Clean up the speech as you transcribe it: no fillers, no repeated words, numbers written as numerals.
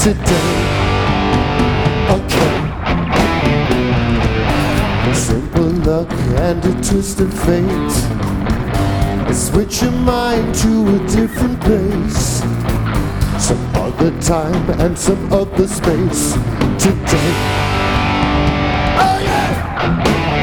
today. Okay. Simple luck and a twist of fate. Switch your mind to a different place. Some other time and some other space. Today. Oh yeah!